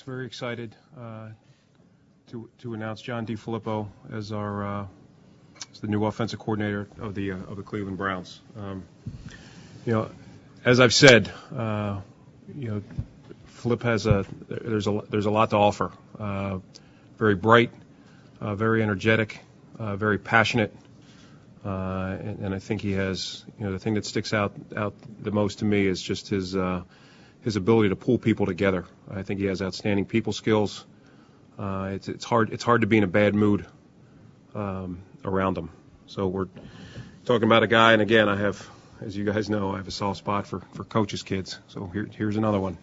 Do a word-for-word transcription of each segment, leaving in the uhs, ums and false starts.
very excited uh, to to announce John DeFilippo as our uh, as the new offensive coordinator of the uh, of the Cleveland Browns. Um, you know, as I've said, uh, you know, Flip has a there's a there's a lot to offer. Uh, very bright, uh, very energetic, uh, very passionate, uh, and, and I think he has, you know, the thing that sticks out out the most to me is just his. Uh, his ability to pull people together. I think he has outstanding people skills. Uh, it's, it's hard it's hard to be in a bad mood um, around him. So we're talking about a guy, and again, I have, as you guys know, I have a soft spot for, for coaches' kids. So here, here's another one.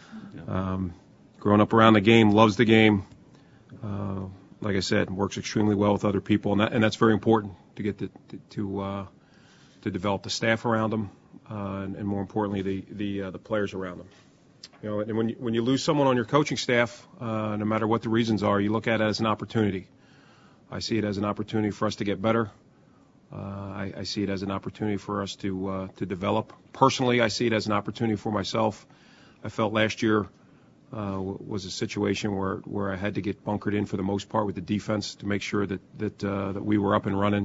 Um, growing up around the game, loves the game. Uh, like I said, works extremely well with other people, and, that, and that's very important to get the, to uh, to develop the staff around him. Uh, and, and more importantly, the the, uh, the players around them. You know, and when you, when you lose someone on your coaching staff, uh, no matter what the reasons are, you look at it as an opportunity. I see it as an opportunity for us to get better. Uh, I, I see it as an opportunity for us to uh, to develop. Personally, I see it as an opportunity for myself. I felt last year uh, was a situation where, where I had to get bunkered in for the most part with the defense to make sure that that uh, that we were up and running,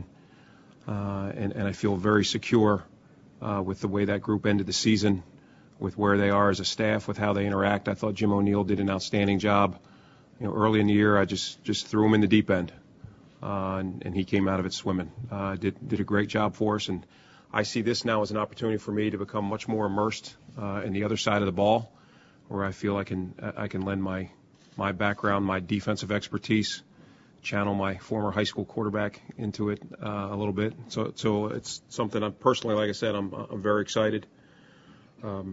uh, and, and I feel very secure. Uh, with the way that group ended the season, with where they are as a staff, with how they interact. I thought Jim O'Neill did an outstanding job. You know, early in the year, I just, just threw him in the deep end, uh, and, and he came out of it swimming. Uh, did did a great job for us, and I see this now as an opportunity for me to become much more immersed uh, in the other side of the ball, where I feel I can I can lend my my background, my defensive expertise, channel my former high school quarterback into it uh, a little bit. So, so it's something I'm personally, like I said, I'm I'm very excited. Um,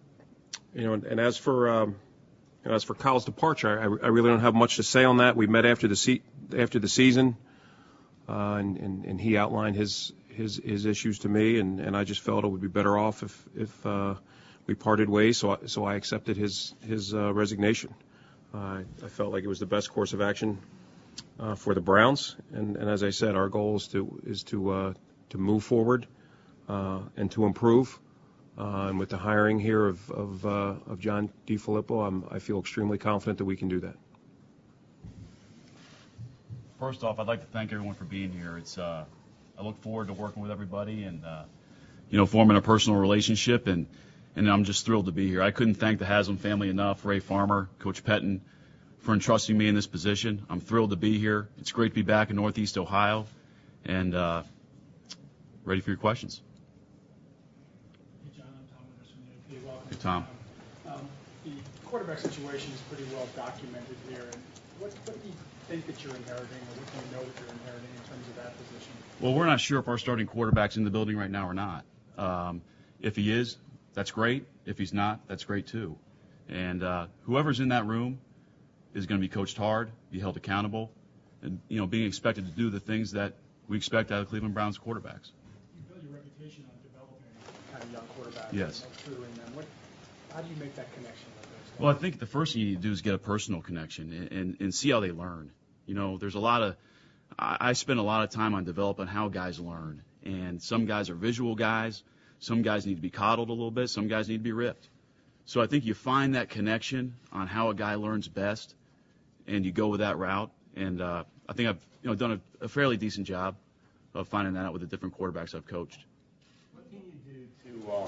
you know, and, and as for um, you know, as for Kyle's departure, I, I really don't have much to say on that. We met after the se- after the season, uh, and, and and he outlined his his his issues to me, and, and I just felt it would be better off if if uh, we parted ways. So I, so I accepted his his uh, resignation. Uh, I felt like it was the best course of action. Uh, for the Browns, and, and as I said, our goal is to is to uh, to move forward uh, and to improve. Uh, and with the hiring here of of, uh, of John DeFilippo, I'm, I feel extremely confident that we can do that. First off, I'd like to thank everyone for being here. It's uh, I look forward to working with everybody and uh, you know forming a personal relationship, and and I'm just thrilled to be here. I couldn't thank the Haslam family enough, Ray Farmer, Coach Pettin, for entrusting me in this position. I'm thrilled to be here. It's great to be back in Northeast Ohio, and uh, ready for your questions. Hey, John, I'm Tom Winters from the A P. Welcome. Hey, Tom. Um, um, the quarterback situation is pretty well documented here. And what, what do you think that you're inheriting, or what do you know that you're inheriting in terms of that position? Well, we're not sure if our starting quarterback's in the building right now or not. Um, if he is, that's great. If he's not, that's great too. And uh, whoever's in that room is going to be coached hard, be held accountable, and, you know, being expected to do the things that we expect out of Cleveland Browns quarterbacks. You build your reputation on developing kind of young quarterbacks. Yes. And nurturing them. What, how do you make that connection with those guys? Well, I think the first thing you need to do is get a personal connection and, and, and see how they learn. You know, there's a lot of – I spend a lot of time on developing how guys learn. And some guys are visual guys. Some guys need to be coddled a little bit. Some guys need to be ripped. So I think you find that connection on how a guy learns best, and you go with that route. And uh, I think I've you know done a, a fairly decent job of finding that out with the different quarterbacks I've coached. What can you do to uh,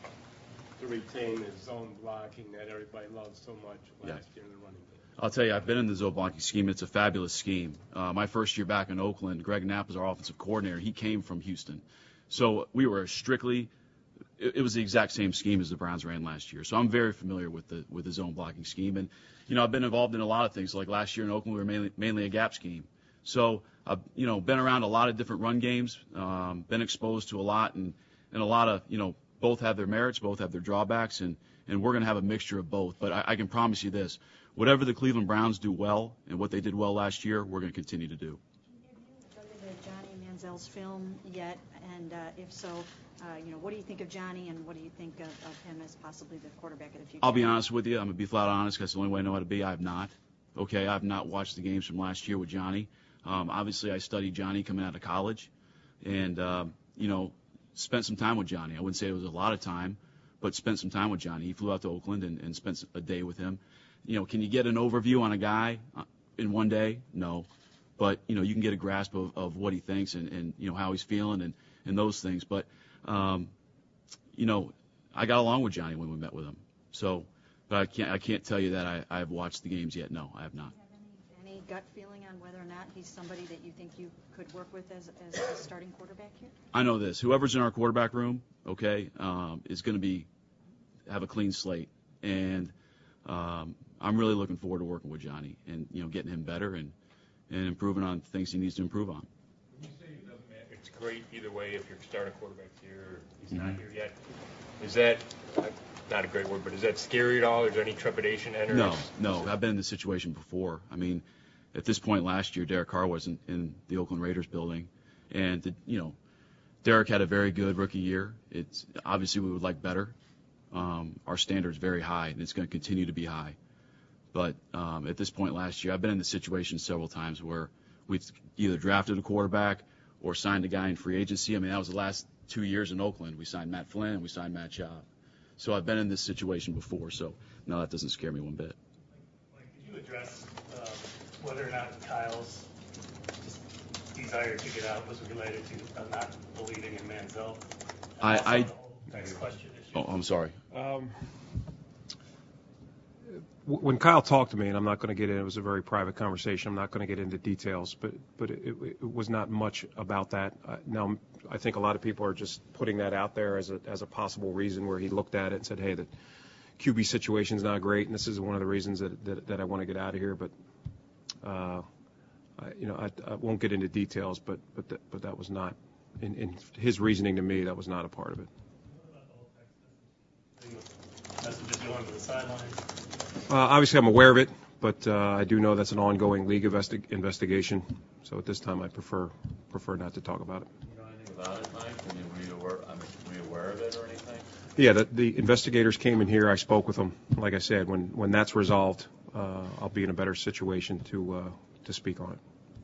to retain the zone blocking that everybody loves so much last Yeah. year in the running game? I'll tell you, I've been in the zone blocking scheme. It's a fabulous scheme. Uh, my first year back in Oakland, Greg Knapp was our offensive coordinator. He came from Houston. So we were strictly it, it was the exact same scheme as the Browns ran last year. So I'm very familiar with the with the zone blocking scheme. And, you know, I've been involved in a lot of things. Like last year in Oakland, we were mainly, mainly a gap scheme. So I've, you know, been around a lot of different run games, um, been exposed to a lot, and, and a lot of, you know, both have their merits, both have their drawbacks, and, and we're going to have a mixture of both. But I, I can promise you this. Whatever the Cleveland Browns do well and what they did well last year, we're going to continue to do. Have you studied Johnny Manziel's film yet? And uh, if so, uh, you know, what do you think of Johnny, and what do you think of, of him as possibly the quarterback of the future? I'll be honest with you. I'm going to be flat honest because that's the only way I know how to be. I have not. Okay, I have not watched the games from last year with Johnny. Um, obviously, I studied Johnny coming out of college and, uh, you know, spent some time with Johnny. I wouldn't say it was a lot of time, but spent some time with Johnny. He flew out to Oakland and, and spent a day with him. you know, can you get an overview on a guy in one day? No. But, you know, you can get a grasp of, of what he thinks and, and, you know, how he's feeling and, and those things. But, um, you know, I got along with Johnny when we met with him. So, but I can't I can't tell you that I, I have watched the games yet. No, I have not. Do you have any, any gut feeling on whether or not he's somebody that you think you could work with as, as a starting quarterback here? I know this. Whoever's in our quarterback room, okay, um, is going to be have a clean slate. And um, I'm really looking forward to working with Johnny and, you know, getting him better and, and improving on things he needs to improve on. When you say it doesn't matter, it's great either way if you're starting quarterback here or he's Mhm. not here yet. Is that, uh, not a great word, but is that scary at all? Is there any trepidation entering? No, no. I've been in this situation before. I mean, at this point last year, Derek Carr wasn't in the Oakland Raiders building. And, the, you know, Derek had a very good rookie year. It's obviously we would like better. Um, our standard's very high, and it's going to continue to be high. But um, at this point last year, I've been in this situation several times where we've either drafted a quarterback or signed a guy in free agency. I mean, that was the last two years in Oakland. We signed Matt Flynn and we signed Matt Schaub. So I've been in this situation before, so no, that doesn't scare me one bit. Mike, could you address um, whether or not Kyle's just desire to get out was related to uh, not believing in Manziel? And I- also I- the whole next question issue. Oh, I'm sorry. Um, w- when Kyle talked to me, and I'm not going to get in, it was a very private conversation. I'm not going to get into details, but but it, it was not much about that. Uh, now, I think a lot of people are just putting that out there as a as a possible reason where he looked at it and said, "Hey, the Q B situation is not great, and this is one of the reasons that that, that I want to get out of here." But uh, I, you know, I, I won't get into details, but but that, but that was not in, in his reasoning to me. That was not a part of it. Messages going to the sideline. Uh, obviously, I'm aware of it, but uh, I do know that's an ongoing league investi- investigation. So at this time, I prefer prefer not to talk about it. You know anything about it, Mike? I mean, were you aware, I mean, were you aware of it or anything? Yeah, the, the investigators came in here. I spoke with them. Like I said, when when that's resolved, uh, I'll be in a better situation to uh, to speak on it.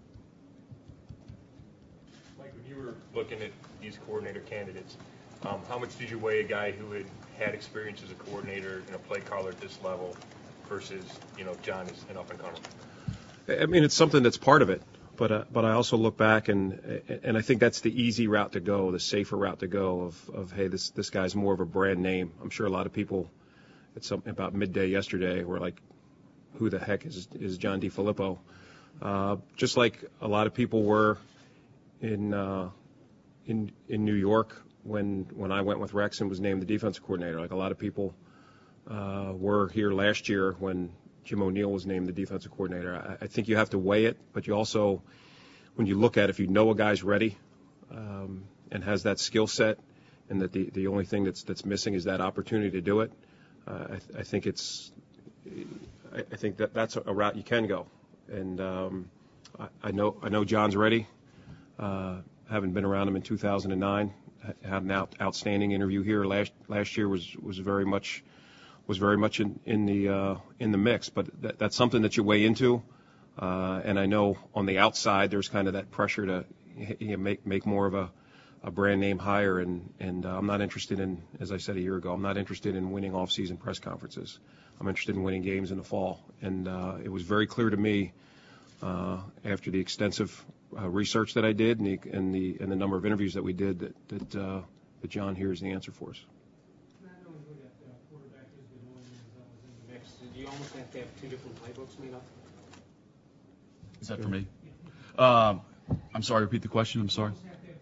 Mike, when you were looking at these coordinator candidates, um, how much did you weigh a guy who had had experience as a coordinator and a play caller at this level versus, you know, John is an up-and-comer? I mean, it's something that's part of it, but uh, but I also look back and and I think that's the easy route to go, the safer route to go of, of hey, this this guy's more of a brand name. I'm sure a lot of people at some about midday yesterday were like, who the heck is is John DeFilippo? Uh, just like a lot of people were in uh, in in New York when when I went with Rex and was named the defensive coordinator. Like a lot of people uh, were here last year when Jim O'Neill was named the defensive coordinator. I, I think you have to weigh it, but you also, when you look at it, if you know a guy's ready um, and has that skill set, and that the, the only thing that's that's missing is that opportunity to do it, uh, I, I think it's I, I think that that's a route you can go. And um, I, I know I know John's ready. Uh, having been around him in two thousand nine, had an out, outstanding interview here last last year. was was very much. was very much in, in the uh, in the mix, but that, that's something that you weigh into. Uh, and I know on the outside there's kind of that pressure to you know, make make more of a, a brand name hire, and and uh, I'm not interested in, as I said a year ago, I'm not interested in winning off-season press conferences. I'm interested in winning games in the fall, and uh, it was very clear to me uh, after the extensive uh, research that I did and the and the and the number of interviews that we did that that, uh, that John here is the answer for us. Do you almost have to have two different playbooks made up? Is that for me? Um, I'm sorry, repeat the question. I'm sorry.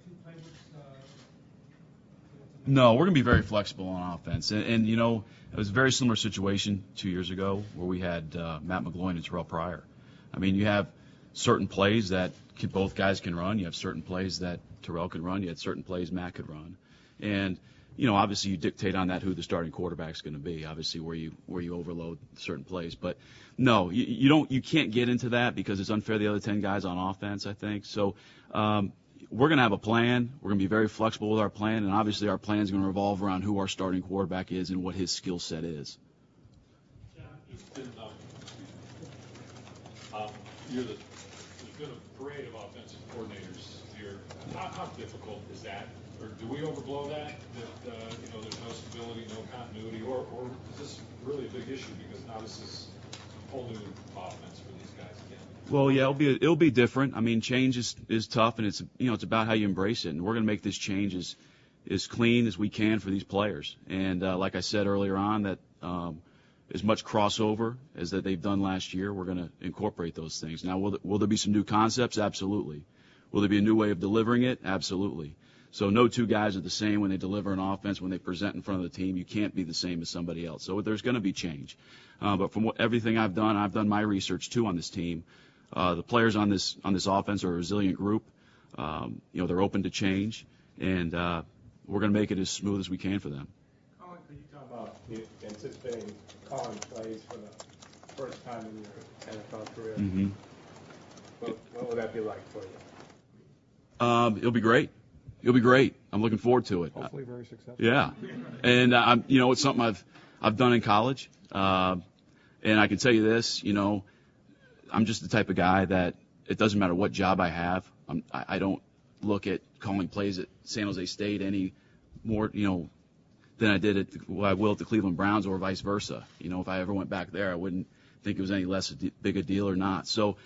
No, we're going to be very flexible on offense. And, and, you know, it was a very similar situation two years ago where we had uh, Matt McGloin and Terrell Pryor. I mean, you have certain plays that can, both guys can run. You have certain plays that Terrell can run. You had certain plays Matt could run. And, you know, obviously you dictate on that who the starting quarterback's going to be, obviously where you where you overload certain plays. But, no, you, you don't you can't get into that because it's unfair to the other ten guys on offense, I think. So um, we're going to have a plan. We're going to be very flexible with our plan, and obviously our plan is going to revolve around who our starting quarterback is and what his skill set is. John, you've been, um, um, you're the, there's been a parade of offensive coordinators here. How, how difficult is that? Or do we overblow that, that, uh, you know, there's no stability, no continuity, or, or is this really a big issue because now this is whole new offense for these guys again? Well, yeah, it'll be it'll be different. I mean, change is, is tough, and it's you know it's about how you embrace it. And we're going to make this change as as clean as we can for these players. And uh, like I said earlier on, that um, as much crossover as that they've done last year, we're going to incorporate those things. Now, will there, will there be some new concepts? Absolutely. Will there be a new way of delivering it? Absolutely. So no two guys are the same when they deliver an offense, when they present in front of the team. You can't be the same as somebody else. So there's going to be change. Uh, but from what, everything I've done, I've done my research too on this team. Uh, the players on this on this offense are a resilient group. Um, you know, they're open to change, and uh, we're going to make it as smooth as we can for them. Colin, could you talk about you anticipating calling plays for the first time in your N F L career? Mm-hmm. What, what would that be like for you? Um, it'll be great. It'll be great. I'm looking forward to it. Hopefully very successful. Yeah, and uh, I'm, you know, it's something I've I've done in college, uh, and I can tell you this, you know, I'm just the type of guy that it doesn't matter what job I have. I'm, I, I don't look at calling plays at San Jose State any more, you know, than I did at well, I will at the Cleveland Browns or vice versa. You know, if I ever went back there, I wouldn't think it was any less a de- big a deal or not. So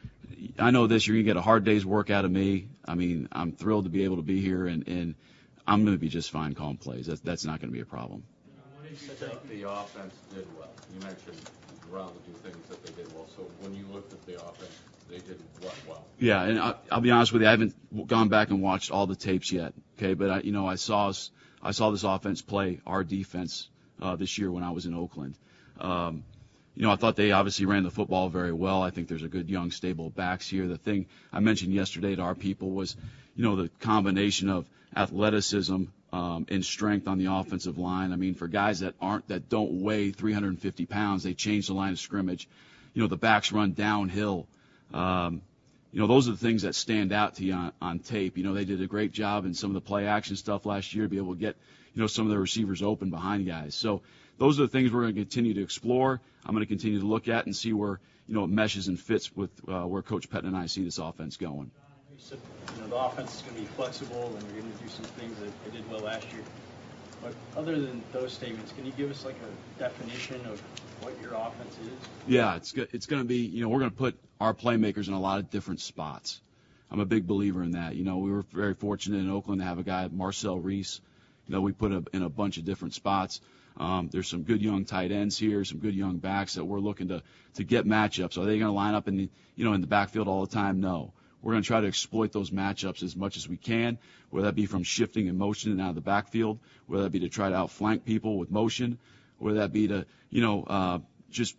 I know this, you're going to get a hard day's work out of me. I mean, I'm thrilled to be able to be here, and, and I'm going to be just fine calling plays. That's, that's not going to be a problem. You said the offense did well. You mentioned around the two things that they did well. So when you looked at the offense, they did what well? Yeah, and I, I'll be honest with you, I haven't gone back and watched all the tapes yet. Okay, but I, you know, I saw us, I saw this offense play our defense uh, this year when I was in Oakland. Um, You know, I thought they obviously ran the football very well. I think there's a good young stable of backs here. The thing I mentioned yesterday to our people was, you know, the combination of athleticism um, and strength on the offensive line. I mean, for guys that aren't, that don't weigh three hundred fifty pounds, they change the line of scrimmage. You know, the backs run downhill. Um, you know, those are the things that stand out to you on, on tape. You know, they did a great job in some of the play action stuff last year to be able to get, you know, some of the receivers open behind guys. So those are the things we're going to continue to explore. I'm going to continue to look at and see where, you know, it meshes and fits with uh, where Coach Pettine and I see this offense going. You said, you know, the offense is going to be flexible and we're going to do some things that they did well last year. But other than those statements, can you give us like a definition of what your offense is? Yeah, it's go- it's going to be, you know, we're going to put our playmakers in a lot of different spots. I'm a big believer in that. You know, we were very fortunate in Oakland to have a guy, Marcel Reese. You know, we put a, in a bunch of different spots. Um, there's some good young tight ends here, some good young backs that we're looking to to get matchups. Are they going to line up in the, you know, in the backfield all the time? No. We're going to try to exploit those matchups as much as we can, whether that be from shifting and motion and out of the backfield, whether that be to try to outflank people with motion, whether that be to, you know, uh, just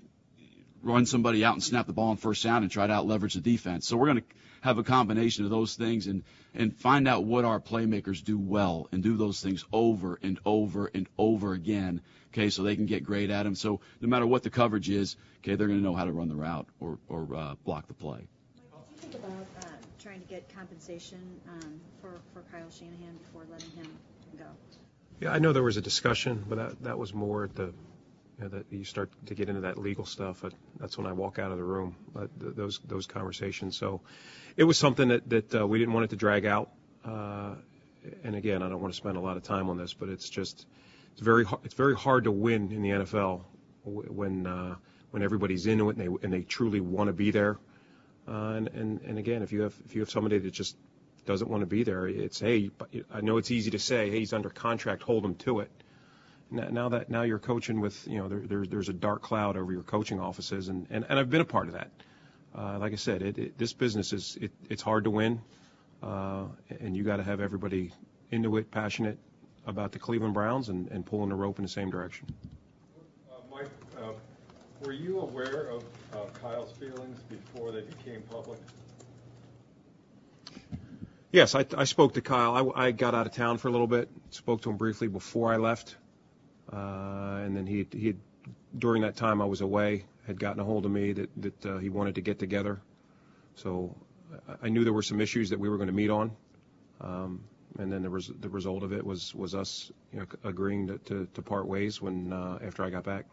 run somebody out and snap the ball on first down and try to out leverage the defense. So we're going to have a combination of those things and, and find out what our playmakers do well and do those things over and over and over again, okay, so they can get great at them. So no matter what the coverage is, okay, they're going to know how to run the route or, or uh, block the play. What do you think about uh, trying to get compensation um, for, for Kyle Shanahan before letting him go? Yeah, I know there was a discussion, but that, that was more at the, you know, that you start to get into that legal stuff. But that's when I walk out of the room, uh, th- those those conversations. So it was something that, that uh, we didn't want it to drag out. Uh, and again, I don't want to spend a lot of time on this, but it's just it's very hard, it's very hard to win in the N F L when uh, when everybody's into it and they and they truly want to be there. Uh, and, and and again, if you have if you have somebody that just doesn't want to be there, it's hey, I know it's easy to say, hey, he's under contract, hold him to it. Now that now you're coaching with, you know, there, there's there's a dark cloud over your coaching offices, and, and, and I've been a part of that. Uh, like I said, it, it, this business is it, it's hard to win, uh, and you got to have everybody into it, passionate about the Cleveland Browns, and, and pulling the rope in the same direction. Uh, Mike, uh, were you aware of uh, Kyle's feelings before they became public? Yes, I, I spoke to Kyle. I, I got out of town for a little bit, spoke to him briefly before I left. Uh, and then he he had, during that time I was away, had gotten a hold of me that that uh, he wanted to get together. So I, I knew there were some issues that we were going to meet on, um, and then the res- the result of it was was us, you know, agreeing to, to, to part ways when uh, after I got back.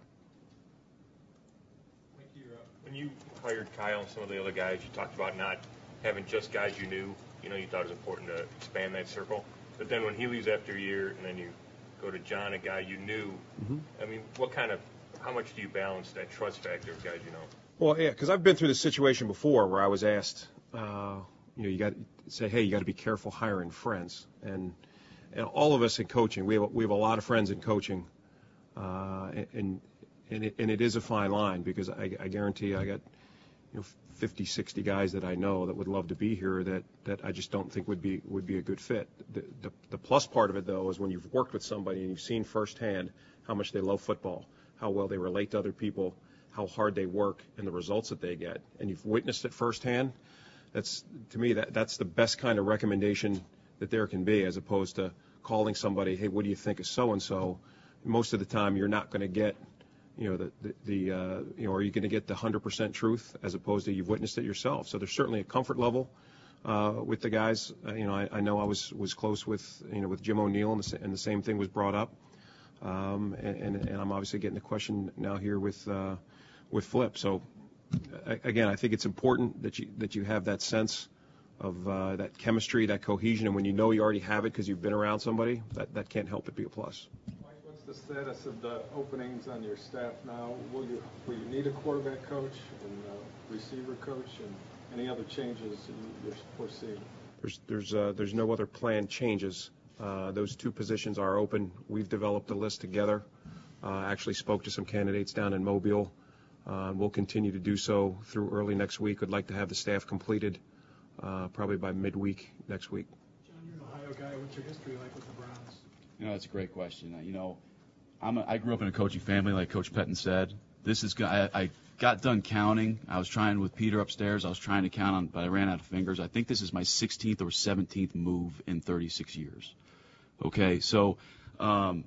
When you hired Kyle and some of the other guys, you talked about not having just guys you knew. You know, you thought it was important to expand that circle. But then when he leaves after a year, and then you go to John, a guy you knew. Mm-hmm. I mean, what kind of, how much do you balance that trust factor of guys you know? Well, yeah, because I've been through this situation before where I was asked, uh, you know, you got to say, hey, you got to be careful hiring friends. And, and all of us in coaching, we have, we have a lot of friends in coaching, uh, and and it, and it is a fine line because I, I guarantee I got, you know, fifty, sixty guys that I know that would love to be here that, that I just don't think would be would be a good fit. The, the, the plus part of it, though, is when you've worked with somebody and you've seen firsthand how much they love football, how well they relate to other people, how hard they work, and the results that they get, and you've witnessed it firsthand, that's, to me, that that's the best kind of recommendation that there can be, as opposed to calling somebody, hey, what do you think of so-and-so? Most of the time, you're not going to get, you know, the, the, the uh, you know, are you going to get the one hundred percent truth as opposed to you've witnessed it yourself? So there's certainly a comfort level uh, with the guys. Uh, you know, I, I know I was, was close with, you know, with Jim O'Neill, and the, and the same thing was brought up. Um, and, and, and I'm obviously getting the question now here with uh, with Flip. So again, I think it's important that you that you have that sense of uh, that chemistry, that cohesion, and when you know you already have it because you've been around somebody, that, that can't help but be a plus. The status of the openings on your staff now? Will you will you need a quarterback coach and a receiver coach and any other changes you're foreseeing? There's there's uh, there's no other planned changes. Uh, those two positions are open. We've developed a list together. Uh, actually spoke to some candidates down in Mobile. Uh, we'll continue to do so through early next week. I'd like to have the staff completed uh, probably by midweek next week. John, you're an Ohio guy. What's your history like with the Browns? You know, that's a great question. You know, I'm a, I grew up in a coaching family, like Coach Pettin said. This is I, I got done counting. I was trying with Peter upstairs. I was trying to count on, but I ran out of fingers. I think this is my sixteenth or seventeenth move in thirty-six years. Okay, so, um,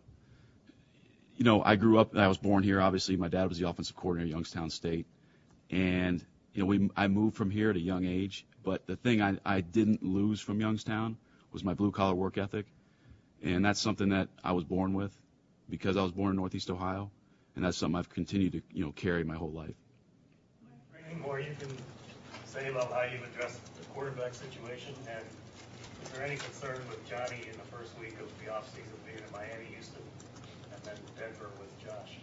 you know, I grew up. I was born here. Obviously, my dad was the offensive coordinator at Youngstown State, and you know, we I moved from here at a young age. But the thing I, I didn't lose from Youngstown was my blue collar work ethic, and that's something that I was born with, because I was born in Northeast Ohio, and that's something I've continued to, you know, carry my whole life. Anything more you can say about how you've addressed the quarterback situation, and is there any concern with Johnny in the first week of the offseason being in Miami, Houston, and then Denver with Josh?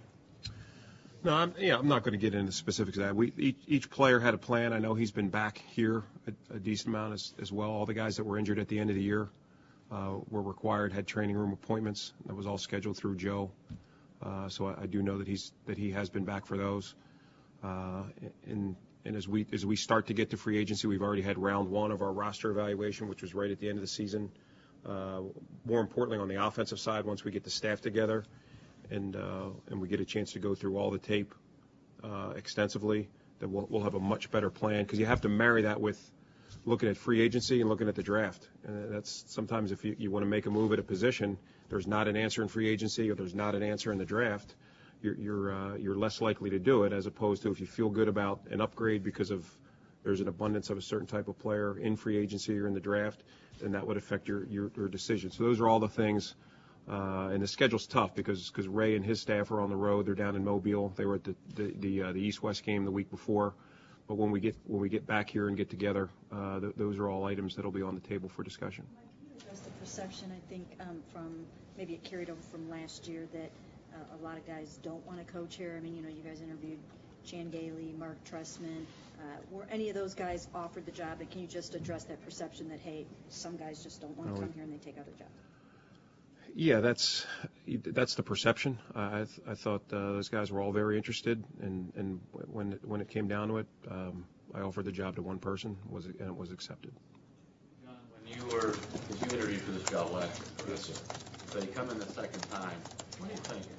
No, I'm, yeah, I'm not going to get into specifics of that. We each, each player had a plan. I know he's been back here a, a decent amount as, as well. All the guys that were injured at the end of the year uh, were required, had training room appointments. That was all scheduled through Joe. Uh, so I, I do know that he's that he has been back for those. Uh, and and as we as we start to get to free agency, we've already had round one of our roster evaluation, which was right at the end of the season. Uh, more importantly, on the offensive side, once we get the staff together, and uh, and we get a chance to go through all the tape uh, extensively, then we'll, we'll have a much better plan, because you have to marry that with looking at free agency and looking at the draft. And that's sometimes if you, you want to make a move at a position, there's not an answer in free agency or there's not an answer in the draft, you're you're, uh, you're less likely to do it, as opposed to if you feel good about an upgrade because of there's an abundance of a certain type of player in free agency or in the draft, then that would affect your, your, your decision. So those are all the things. Uh, and the schedule's tough because because Ray and his staff are on the road. They're down in Mobile. They were at the the the, uh, the East-West game the week before. But when we get when we get back here and get together, uh, th- those are all items that'll be on the table for discussion. Mike, can you address the perception, I think, um, from maybe it carried over from last year that uh, a lot of guys don't want to coach here? I mean, you know, you guys interviewed Chan Gailey, Mark Trestman. Uh, were any of those guys offered the job? And can you just address that perception that, hey, some guys just don't want to No, come here and they take other jobs? Yeah, that's that's the perception. Uh, I, th- I thought uh, those guys were all very interested, and, and when it, when it came down to it, um, I offered the job to one person, was and it was accepted. John, when you were, because you interviewed for this job last year, yes, sir. So you come in the second time. What are you thinking?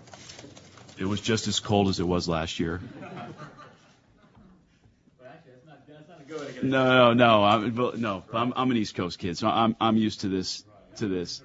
It was just as cold as it was last year. Well, actually, that's not, that's not a good way to get it. No, no, no. I'm, well, no, I'm, I'm an East Coast kid, so I'm I'm used to this to this.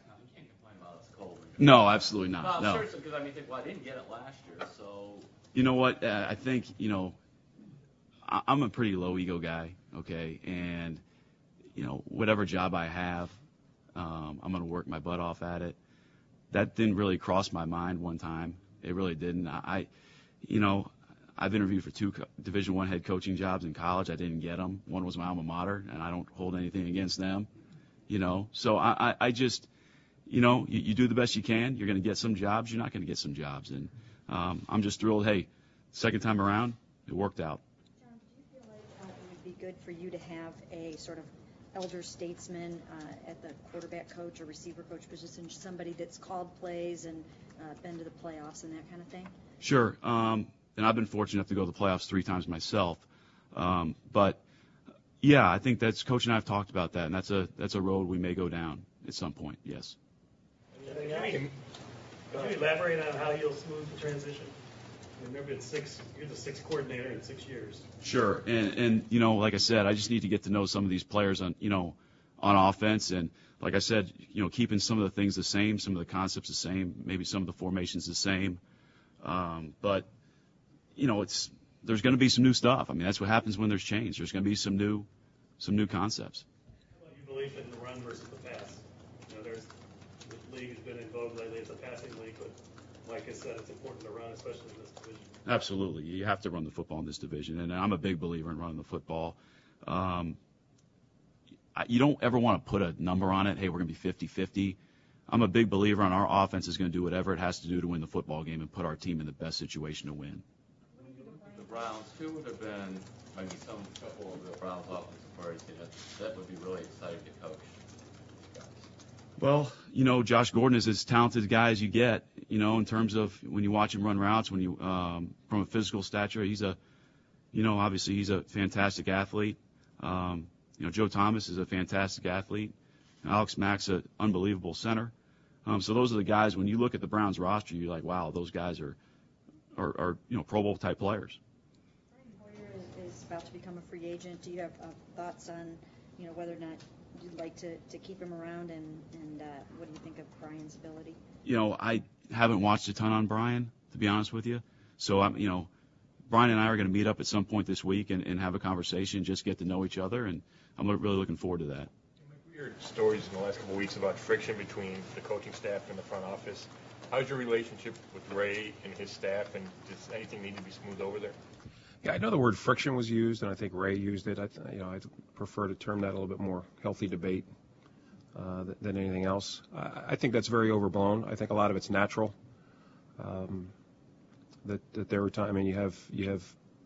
No, absolutely not. No, No. seriously, because I mean, think, well, I didn't get it last year, so. You know what? Uh, I think, you know, I, I'm a pretty low ego guy, okay? And, you know, whatever job I have, um, I'm going to work my butt off at it. That didn't really cross my mind one time. It really didn't. I, I you know, I've interviewed for two co- Division One head coaching jobs in college. I didn't get them. One was my alma mater, and I don't hold anything against them, you know? So I, I, I just. You know, you, you do the best you can. You're going to get some jobs. You're not going to get some jobs. And um, I'm just thrilled, hey, second time around, it worked out. John, do you feel like uh, it would be good for you to have a sort of elder statesman uh, at the quarterback coach or receiver coach position, somebody that's called plays and uh, been to the playoffs and that kind of thing? Sure. Um, and I've been fortunate enough to go to the playoffs three times myself. Um, but, yeah, I think that's Coach and I have talked about that, and that's a that's a road we may go down at some point, yes. Can you elaborate on how you'll smooth the transition? Remember, it's six. You're the sixth coordinator in six years. Sure, and and you know, like I said, I just need to get to know some of these players on you know on offense, and like I said, you know, keeping some of the things the same, some of the concepts the same, maybe some of the formations the same, um, but you know, it's there's going to be some new stuff. I mean, that's what happens when there's change. There's going to be some new some new concepts. How about your belief in the run versus the pass? You know, there's the league has been in vogue lately. It's a passing league, but like I said, it's important to run, especially in this division. Absolutely. You have to run the football in this division, and I'm a big believer in running the football. Um, I, you don't ever want to put a number on it, hey, we're going to be fifty-fifty. I'm a big believer in our offense is going to do whatever it has to do to win the football game and put our team in the best situation to win. The Browns, who would have been maybe some couple of the Browns offensive players that, that would be really exciting to coach? Well, you know, Josh Gordon is as talented a guy as you get, you know, in terms of when you watch him run routes, when you, um, from a physical stature, he's a, you know, obviously he's a fantastic athlete. Um, you know, Joe Thomas is a fantastic athlete. Alex Mack's an unbelievable center. Um, so those are the guys, when you look at the Browns roster, you're like, wow, those guys are, are, are you know, Pro Bowl type players. Brian Hoyer is about to become a free agent. Do you have uh, thoughts on, you know, whether or not you'd like to, to keep him around, and, and uh, what do you think of Brian's ability? You know, I haven't watched a ton on Brian, to be honest with you. So, I'm, you know, Brian and I are going to meet up at some point this week and, and have a conversation, just get to know each other, and I'm really looking forward to that. We heard stories in the last couple of weeks about friction between the coaching staff and the front office. How's your relationship with Ray and his staff, and does anything need to be smoothed over there? Yeah, I know the word friction was used, and I think Ray used it. I, th- you know, I prefer to term that a little bit more healthy debate uh, th- than anything else. I, I think that's very overblown. I think a lot of it's natural. Um, that, that there are times, I mean, you have you have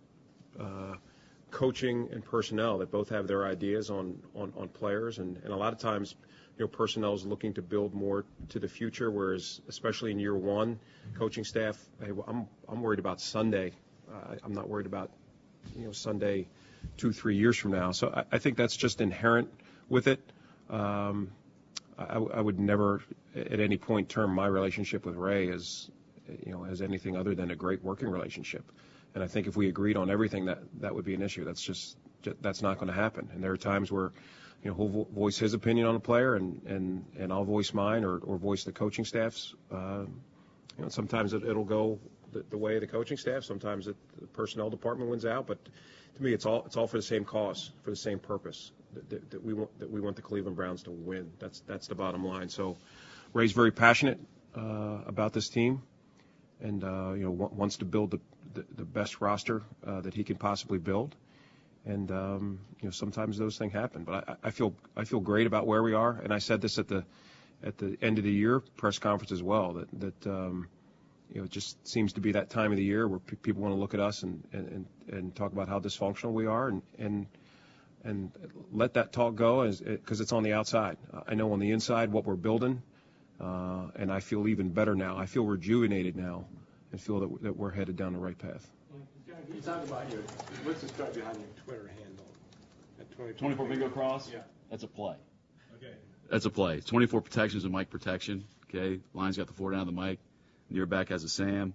uh, coaching and personnel that both have their ideas on on, on players, and, and a lot of times, you know, personnel is looking to build more to the future, whereas especially in year one, coaching staff, hey, well, I'm I'm worried about Sunday. Uh, I'm not worried about, you know, Sunday two, three years from now. So I, I think that's just inherent with it. Um, I, I would never at any point term my relationship with Ray as, you know, as anything other than a great working relationship. And I think if we agreed on everything, that, that would be an issue. That's just, that's not going to happen. And there are times where, you know, he'll vo- voice his opinion on a player, and, and, and I'll voice mine, or, or voice the coaching staff's. Uh, you know, sometimes it, it'll go the, the way of the coaching staff. Sometimes it, the personnel department wins out. But to me, it's all it's all for the same cause, for the same purpose. That, that, that we want that we want the Cleveland Browns to win. That's that's the bottom line. So Ray's very passionate uh, about this team, and uh, you know w- wants to build the the, the best roster uh, that he can possibly build. And um, you know, sometimes those things happen. But I, I feel I feel great about where we are. And I said this at the at the end of the year press conference as well, that that um, you know, it just seems to be that time of the year where pe- people want to look at us and, and, and talk about how dysfunctional we are, and and and let that talk go, because it's on the outside. I know on the inside what we're building, uh, and I feel even better now. I feel rejuvenated now, and feel that, that we're headed down the right path. Can you talk about your, what's the story behind your Twitter handle? At twenty-four Bingo Cross? Yeah. That's a play. Okay. That's a play. twenty-four protections and mic protection. Okay. Line's got the four down the mic. Near back has a Sam.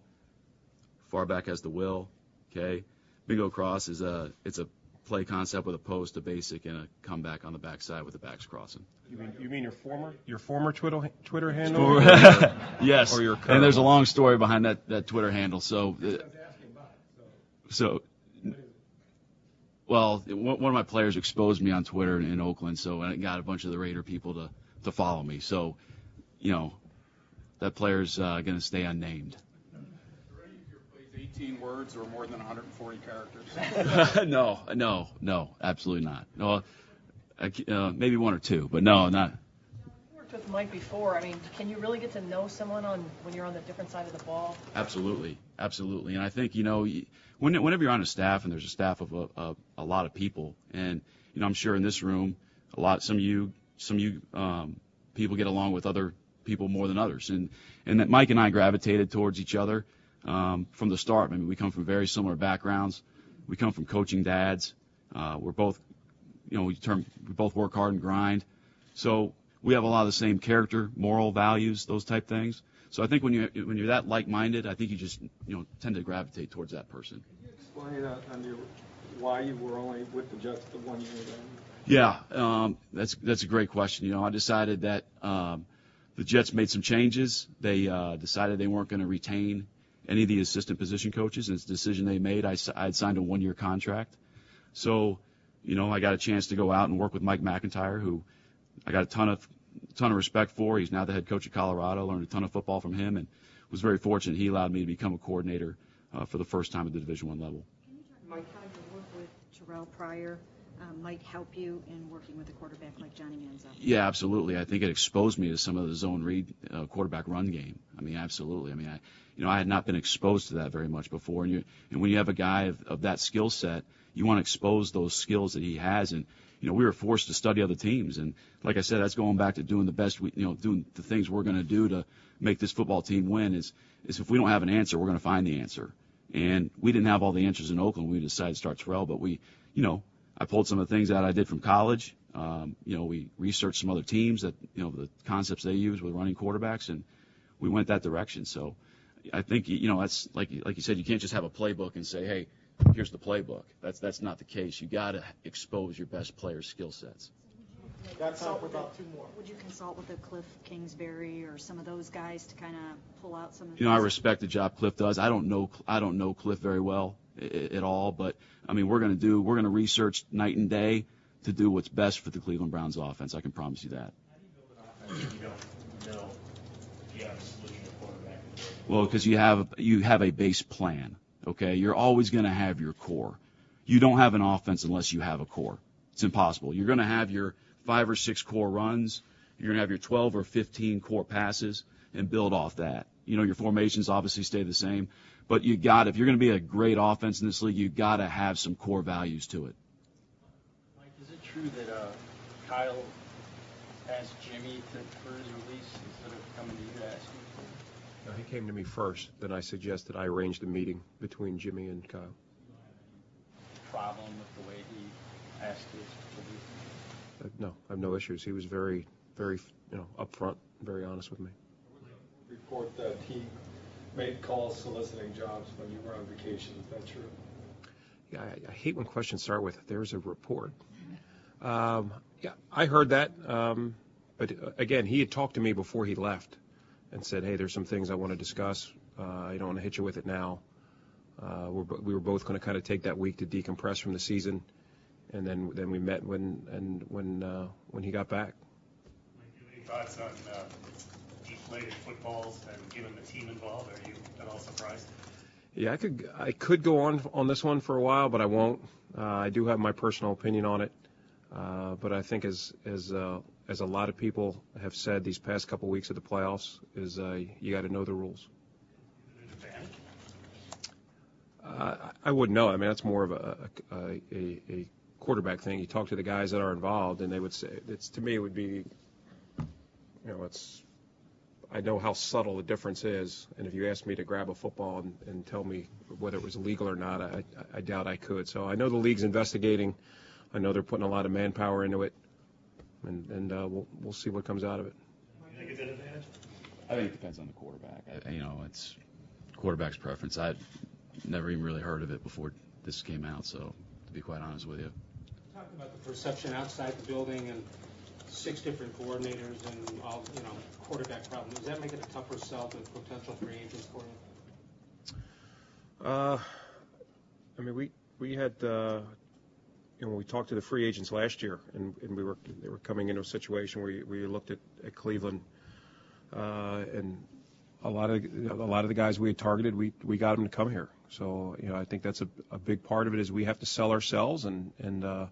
Far back has the Will. Okay. Bingo Cross is a, it's a play concept with a post, a basic, and a comeback on the backside with the backs crossing. You mean, you mean your former your former Twitter Twitter handle? Yes. Or your and there's a long story behind that, that Twitter handle. So, uh, so, well, one of my players exposed me on Twitter in, in Oakland, so I got a bunch of the Raider people to, to follow me. So, you know, that player's uh, going to stay unnamed. eighteen words or more than one hundred forty characters? no, no, no, absolutely not. No, I, uh, maybe one or two, but no, not. worked with Mike before. I mean, can you really get to know someone on when you're on the different side of the ball? Absolutely, absolutely. And I think, you know, when, whenever you're on a staff and there's a staff of a, a, a lot of people, and, you know, I'm sure in this room, a lot, some of you, some of you um, people get along with other people more than others. And, and that Mike and I gravitated towards each other um, from the start. I mean, we come from very similar backgrounds. We come from coaching dads. Uh, we're both, you know, we, term, we both work hard and grind. So we have a lot of the same character, moral values, those type things. So I think when you when you're that like-minded, I think you just, you know, tend to gravitate towards that person. Can you explain uh, on your, why you were only with the Jets the one year then? Yeah, um, that's that's a great question. You know, I decided that um, the Jets made some changes. They uh, decided they weren't going to retain any of the assistant position coaches, and it's a decision they made. I I had signed a one-year contract, so you know I got a chance to go out and work with Mike McIntyre, who I got a ton of ton of respect for. He's now the head coach of Colorado. Learned a ton of football from him, and was very fortunate he allowed me to become a coordinator uh, for the first time at the Division One level. Can you talk about how your work with Terrell Pryor um, might help you in working with a quarterback like Johnny Manziel? Yeah, absolutely. I think it exposed me to some of the zone read uh, quarterback run game. I mean, absolutely. I mean, I, you know, I had not been exposed to that very much before. And, you, and when you have a guy of, of that skill set, you want to expose those skills that he has. And, you know, we were forced to study other teams. And like I said, that's going back to doing the best, we, you know, doing the things we're going to do to make this football team win is, is if we don't have an answer, we're going to find the answer. And we didn't have all the answers in Oakland when we decided to start Terrell, but we, you know, I pulled some of the things that I did from college. Um, you know, we researched some other teams that, you know, the concepts they use with running quarterbacks, and we went that direction. So I think, you know, that's like, like you said, you can't just have a playbook and say, hey, here's the playbook. That's, that's not the case. You got to expose your best players' skill sets. That's up about two more. Would you consult with a Cliff Kingsbury or some of those guys to kind of pull out some of the You know, I respect the job Cliff does. I don't know, I don't know Cliff very well at all, but I mean, we're going to do, we're going to research night and day to do what's best for the Cleveland Browns offense. I can promise you that. How do you build an offense if you don't know if you have a solution to quarterback? Well, because you have, you have a base plan, okay? You're always going to have your core. You don't have an offense unless you have a core. It's impossible. You're going to have your five or six core runs. You're going to have your twelve or fifteen core passes and build off that. You know, your formations obviously stay the same, but you got, if you're going to be a great offense in this league, you got to have some core values to it. Mike, is it true that uh, Kyle asked Jimmy to, for his release instead of coming to you to ask him? No, he came to me first. Then I suggested I arranged a meeting between Jimmy and Kyle. Problem with the way he asked his release? Uh, no, I have no issues. He was very, very, you know, upfront, very honest with me. Report that he made calls soliciting jobs when you were on vacation. Is that true? Yeah, I, I hate when questions start with "there's a report." Um, yeah, I heard that, um, but uh, again, he had talked to me before he left and said, "Hey, there's some things I want to discuss. Uh, I don't want to hit you with it now." Uh, we're, we were both going to kind of take that week to decompress from the season, and then then we met when and when uh, when he got back. Any thoughts on uh, deflated footballs and getting the team involved? Are you at all surprised? Yeah, I could I could go on on this one for a while, but I won't. Uh, I do have my personal opinion on it, uh, but I think as as uh, as a lot of people have said these past couple weeks of the playoffs, is uh, you got to know the rules. Uh, I wouldn't know. I mean, that's more of a a, a a quarterback thing. You talk to the guys that are involved, and they would say, it's to me it would be, you know, it's. I know how subtle the difference is, and if you asked me to grab a football and, and tell me whether it was legal or not, I, I doubt I could. So I know the league's investigating. I know they're putting a lot of manpower into it, and, and uh, we'll we'll see what comes out of it. You think it's an advantage? I think it depends on the quarterback. I, you know, it's quarterback's preference. I never even really heard of it before this came out. So to be quite honest with you, Talking about the perception outside the building and six different coordinators and all, you know, quarterback problem. Does that make it a tougher sell to potential free agents for you? Uh, I mean, we we had, uh, you know, we talked to the free agents last year, and, and we were they were coming into a situation where you, where you looked at, at Cleveland, uh, and a lot of a lot of the guys we had targeted, we we got them to come here. So you know, I think that's a, a big part of it is we have to sell ourselves, and and uh,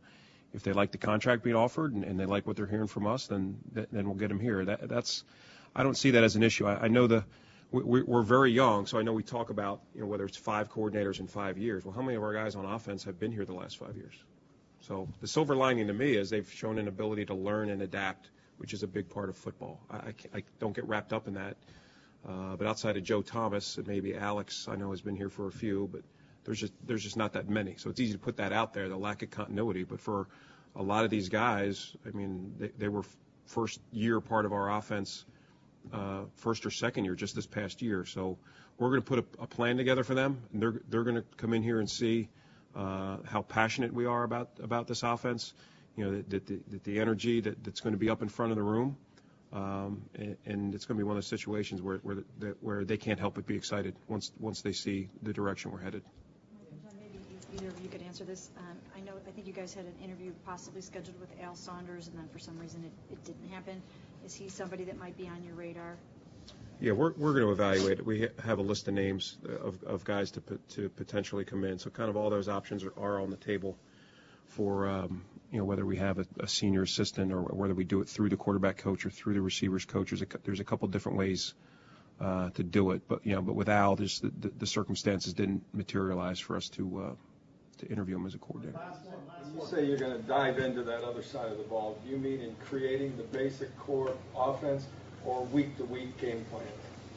if they like the contract being offered and, and they like what they're hearing from us, then then we'll get them here. That, that's I don't see that as an issue. I, I know the we, we're very young, so I know we talk about, you know, whether it's five coordinators in five years. Well, how many of our guys on offense have been here the last five years? So the silver lining to me is they've shown an ability to learn and adapt, which is a big part of football. I, I, I don't get wrapped up in that. Uh, but outside of Joe Thomas and maybe Alex, I know has been here for a few, but there's just there's just not that many. So it's easy to put that out there, the lack of continuity. But for a lot of these guys, I mean, they, they were first year part of our offense, uh, first or second year just this past year. So we're going to put a, a plan together for them, and they're they're going to come in here and see uh, how passionate we are about about this offense. You know, that, that, the, that the energy that, that's going to be up in front of the room. Um, and, and it's going to be one of those situations where where, the, where they can't help but be excited once once they see the direction we're headed. John, maybe either of you could answer this. Um, I know I think you guys had an interview possibly scheduled with Al Saunders, and then for some reason it, it didn't happen. Is he somebody that might be on your radar? Yeah, we're we're going to evaluate it. We have a list of names of, of guys to to potentially come in. So kind of all those options are, are on the table for. Um, You know, whether we have a, a senior assistant or whether we do it through the quarterback coach or through the receivers coach. There's a, there's a couple different ways uh, to do it. But, you know, but with Al, there's the, the, the circumstances didn't materialize for us to uh, to interview him as a coordinator. When you say you're going to dive into that other side of the ball, do you mean in creating the basic core offense or week-to-week game plan?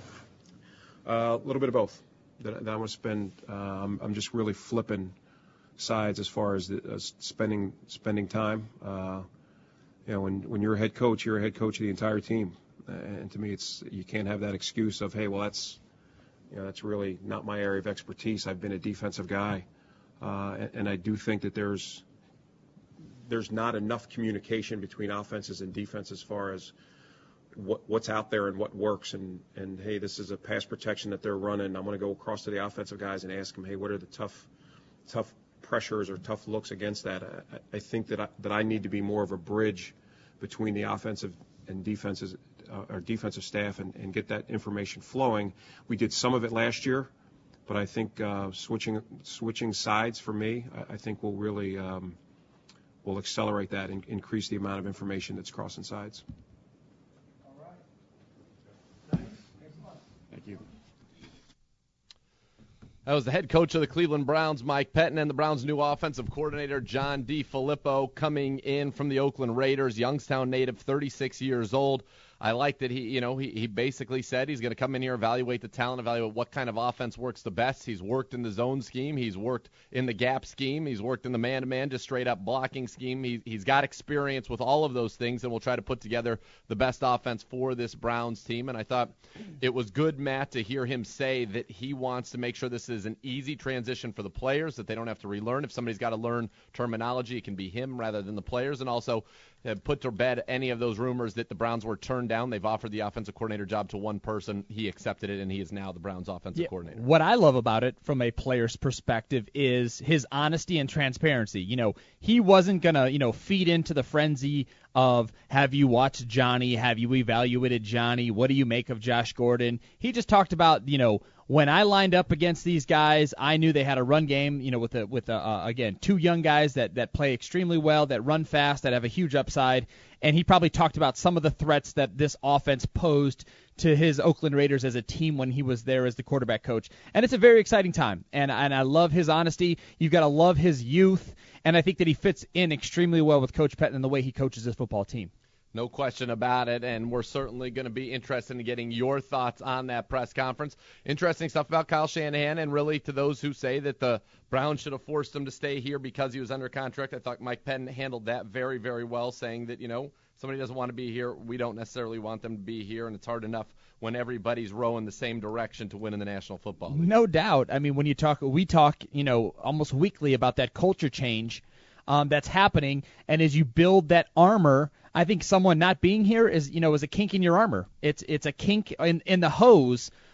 Uh, a little bit of both. That, that I'm going to spend. Um, I'm just really flipping sides as far as the, uh, spending spending time. Uh, you know, when when you're a head coach, you're a head coach of the entire team, and to me, it's you can't have that excuse of, hey, well, that's you know that's really not my area of expertise. I've been a defensive guy, uh, and, and I do think that there's there's not enough communication between offenses and defense as far as what what's out there and what works, and and hey, this is a pass protection that they're running. I'm going to go across to the offensive guys and ask them, hey, what are the tough tough pressures or tough looks against that. I, I think that I, that I need to be more of a bridge between the offensive and defenses, uh, or defensive staff, and, and get that information flowing. We did some of it last year, but I think uh, switching switching sides for me, I, I think will really um, will accelerate that and increase the amount of information that's crossing sides. All right. Thanks. Thanks a lot. Thank you. That was the head coach of the Cleveland Browns, Mike Pettine, and the Browns' new offensive coordinator, John DeFilippo, coming in from the Oakland Raiders, Youngstown native, thirty-six years old. I like that he, you know, he, he basically said he's going to come in here, evaluate the talent, evaluate what kind of offense works the best. He's worked in the zone scheme. He's worked in the gap scheme. He's worked in the man-to-man, just straight-up blocking scheme. He, he's got experience with all of those things, and we'll try to put together the best offense for this Browns team. And I thought it was good, Matt, to hear him say that he wants to make sure this is an easy transition for the players, that they don't have to relearn. If somebody's got to learn terminology, it can be him rather than the players. And also have put to bed any of those rumors that the Browns were turned down. They've offered the offensive coordinator job to one person. He accepted it, and he is now the Browns offensive yeah, coordinator. What I love about it from a player's perspective is his honesty and transparency. You know, he wasn't going to, you know, feed into the frenzy of, have you watched Johnny? Have you evaluated Johnny? What do you make of Josh Gordon? He just talked about, you know, when I lined up against these guys, I knew they had a run game, you know, with a, with a, uh, again, two young guys that, that play extremely well, that run fast, that have a huge upside. And he probably talked about some of the threats that this offense posed to his Oakland Raiders as a team when he was there as the quarterback coach. And it's a very exciting time. And, and I love his honesty. You've got to love his youth. And I think that he fits in extremely well with Coach Pettine and the way he coaches his football team. No question about it, and we're certainly going to be interested in getting your thoughts on that press conference. Interesting stuff about Kyle Shanahan, and really to those who say that the Browns should have forced him to stay here because he was under contract, I thought Mike Pettine handled that very, very well, saying that, you know, somebody doesn't want to be here, we don't necessarily want them to be here, and it's hard enough when everybody's rowing the same direction to win in the National Football League. No doubt. I mean, when you talk, we talk, you know, almost weekly about that culture change um, that's happening, and as you build that armor, I think someone not being here is, you know, is a kink in your armor. It's it's a kink in, in the hose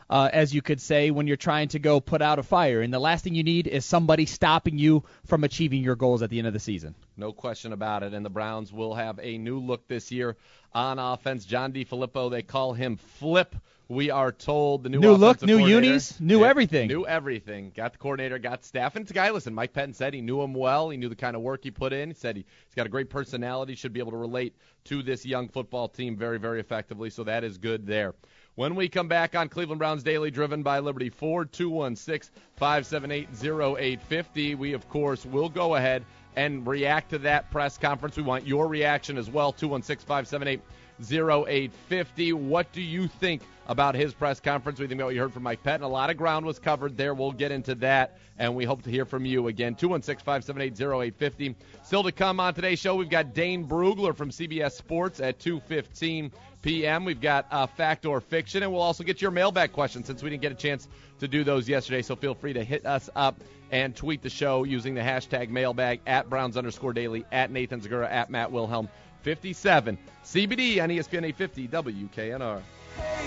uh, as you could say, when you're trying to go put out a fire. And the last thing you need is somebody stopping you from achieving your goals at the end of the season. No question about it. And the Browns will have a new look this year on offense. John DeFilippo, they call him Flip. We are told the new, new look, new coordinator, unis, new yeah, everything. New everything. Got the coordinator, got staff. And it's a guy, listen, Mike Pettin said he knew him well. He knew the kind of work he put in. He said he, he's got a great personality, should be able to relate to this young football team very, very effectively. So that is good there. When we come back on Cleveland Browns Daily, driven by Liberty Ford, two one six, five seven eight, zero eight five zero, we, of course, will go ahead and react to that press conference. We want your reaction as well, two one six, five seven eight, zero eight five zero. What do you think about his press conference? What do you think about what you heard from Mike Pettin? A lot of ground was covered there. We'll get into that, and we hope to hear from you again. two one six, five seven eight, zero eight five zero. Still to come on today's show, we've got Dane Brugler from C B S Sports at two fifteen p.m. We've got uh, Fact or Fiction, and we'll also get your mailbag questions since we didn't get a chance to do those yesterday. So feel free to hit us up and tweet the show using the hashtag mailbag at Browns underscore daily, at Nathan Zagura, at Matt Wilhelm fifty-seven. C B D on E S P N eight fifty W K N R.